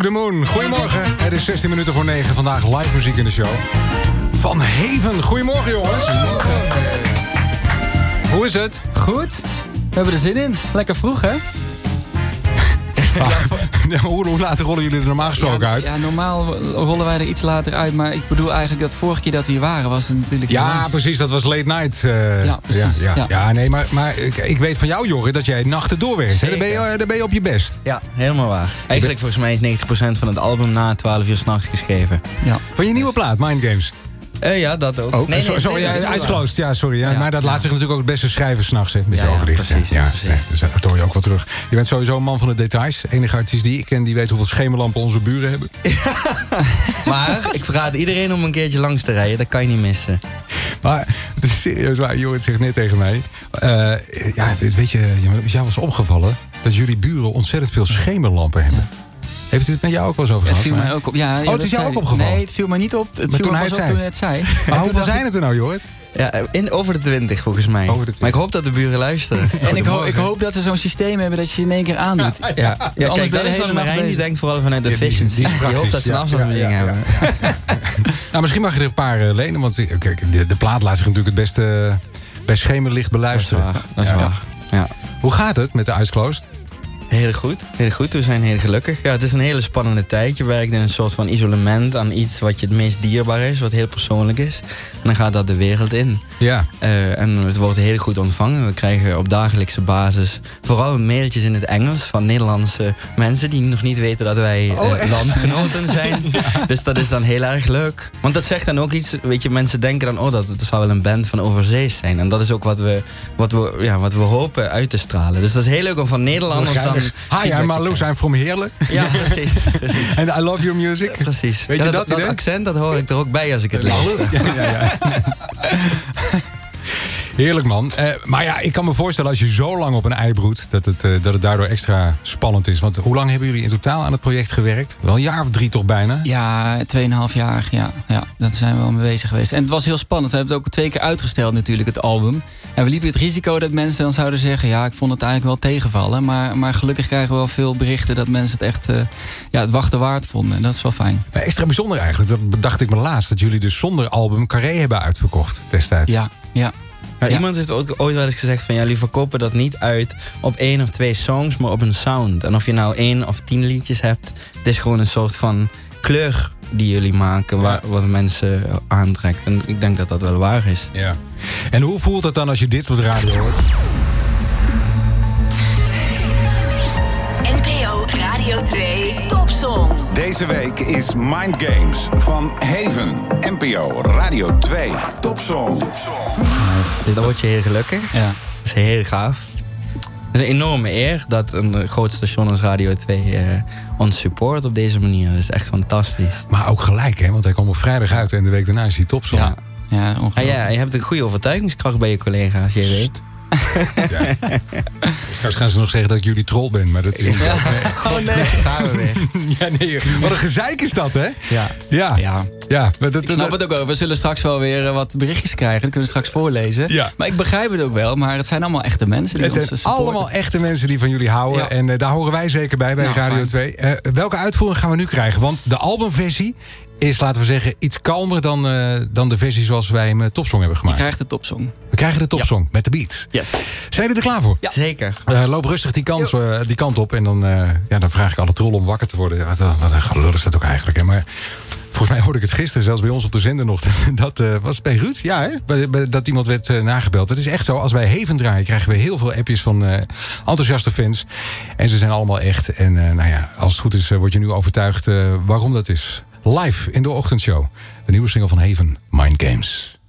the Moon. Goedemorgen. Het is 16 minuten voor 9. Vandaag live muziek in de show. Van Haven. Goedemorgen, jongens. Goedemorgen. Hoe is het? Goed. We hebben er zin in. Lekker vroeg, hè? Hoe laat rollen jullie er normaal gesproken uit? Ja, normaal rollen wij er iets later uit. Maar ik bedoel eigenlijk dat vorige keer dat we hier waren was het natuurlijk... Ja, precies. Dat was late night. Ja, precies. Ja, nee, maar ik weet van jou, Jorrit, dat jij nachten doorwerkt. Daar ben je op je best. Ja, helemaal waar. Eigenlijk volgens mij is 90% van het album na 12 uur 's nachts geschreven. Ja. Van je nieuwe plaat, Mind Games. Ja, dat ook. Oh, Eyes Closed. Ja, sorry. Ja. Maar dat laat zich natuurlijk ook het beste schrijven s'nachts, met je ogen dicht. Precies. Nee, dus dat hoor je ook wel terug. Je bent sowieso een man van de details. Enige artiest die ik ken, die weet hoeveel schemerlampen onze buren hebben. Maar ik verraad iedereen om een keertje langs te rijden. Dat kan je niet missen. Maar het is serieus waar. Jorrit zegt net tegen mij. Weet je, is jou was opgevallen dat jullie buren ontzettend veel schemerlampen hebben. Heeft het met jou ook wel eens over gehad? Het viel mij ook op. Ja, het is jou ook opgevallen? Nee, het viel mij niet op. Het viel mij op toen het zei. Maar hoeveel zijn het er nou, Jorrit? Ja, over de 20 volgens mij. Maar ik hoop dat de buren luisteren. En ik hoop dat ze zo'n systeem hebben dat je in één keer aandoet. Ja, kijk, dat is dan Marijn, die denkt vooral vanuit efficiency. Die hoopt dat ze een afstandsbediening hebben. Nou, misschien mag je er een paar lenen. Want de plaat laat zich natuurlijk het beste bij schemerlicht beluisteren. Dat is waar. Ja. Hoe gaat het met de Eyes Closed? Heel goed. We zijn heel gelukkig. Ja, het is een hele spannende tijd. Je werkt in een soort van isolement aan iets wat je het meest dierbaar is, wat heel persoonlijk is. En dan gaat dat de wereld in. Ja. En het wordt heel goed ontvangen. We krijgen op dagelijkse basis vooral mailtjes in het Engels van Nederlandse mensen die nog niet weten dat wij landgenoten zijn. Ja. Dus dat is dan heel erg leuk. Want dat zegt dan ook iets, weet je, mensen denken dan, dat zou wel een band van overzees zijn. En dat is ook wat we hopen uit te stralen. Dus dat is heel leuk om van Nederlanders dan... Hi, I'm Marloes, I'm from Heerlen. Ja, precies. And I love your music. Precies. Weet je dat accent, dat hoor ik er ook bij als ik het lees. Ja. Heerlijk, man. Maar ja, ik kan me voorstellen als je zo lang op een ei broedt, dat het daardoor extra spannend is. Want hoe lang hebben jullie in totaal aan het project gewerkt? Wel een jaar of 3 toch bijna? Ja, 2,5 jaar. Ja, daar zijn we wel mee bezig geweest. En het was heel spannend. We hebben het ook 2 keer uitgesteld natuurlijk, het album. En we liepen het risico dat mensen dan zouden zeggen, ja, ik vond het eigenlijk wel tegenvallen. Maar gelukkig krijgen we wel veel berichten dat mensen het echt het wachten waard vonden. En dat is wel fijn. Maar extra bijzonder eigenlijk, dat bedacht ik me laatst, dat jullie dus zonder album Carré hebben uitverkocht destijds. Ja. Ja, iemand heeft ooit wel eens gezegd van, jullie verkopen dat niet uit op 1 of 2 songs, maar op een sound. En of je nou 1 of 10 liedjes hebt, het is gewoon een soort van kleur die jullie maken, wat mensen aantrekt. En ik denk dat dat wel waar is. Ja. En hoe voelt het dan als je dit op de radio hoort? NPO Radio 2 Topsong. Deze week is Mind Games van Haven. NPO Radio 2 Topsong. Dan word je heel gelukkig. Ja. Dat is heel gaaf. Het is een enorme eer dat een groot station als Radio 2 ons support op deze manier. Dat is echt fantastisch. Maar ook gelijk, hè? Want hij komt op vrijdag uit en de week daarna is hij Topsong. Ja, ongelooflijk. Ja, je hebt een goede overtuigingskracht bij je collega's, je weet. Ja. Straks gaan ze nog zeggen dat ik jullie troll ben, maar dat is niet zo. Oh nee, gaan we weer. Ja, nee, wat een gezeik is dat, hè? Ja. Maar Ik snap het ook wel. We zullen straks wel weer wat berichtjes krijgen. Dat kunnen we straks voorlezen. Ja. Maar ik begrijp het ook wel. Maar het zijn allemaal echte mensen die ons Het zijn supporten. allemaal echte mensen die van jullie houden. Ja. En daar horen wij zeker bij Radio 2. Welke uitvoering gaan we nu krijgen? Want de albumversie is, laten we zeggen, iets kalmer dan de versie zoals wij hem Topsong hebben gemaakt. Je krijgt de Topsong. We krijgen de Topsong met de beats. Yes. Zijn jullie er klaar voor? Ja. Zeker. Loop rustig die kant op. En dan vraag ik alle trollen om wakker te worden. Wat een gelul is dat ook eigenlijk. Hè? Maar volgens mij hoorde ik het gisteren, zelfs bij ons op de zender nog. Dat was het bij Ruud? Ja, hè? Dat iemand werd nagebeld. Het is echt zo, als wij Haven draaien, krijgen we heel veel appjes van enthousiaste fans. En ze zijn allemaal echt. En als het goed is, word je nu overtuigd waarom dat is. Live in de ochtendshow. De nieuwe single van Haven, Mind Games.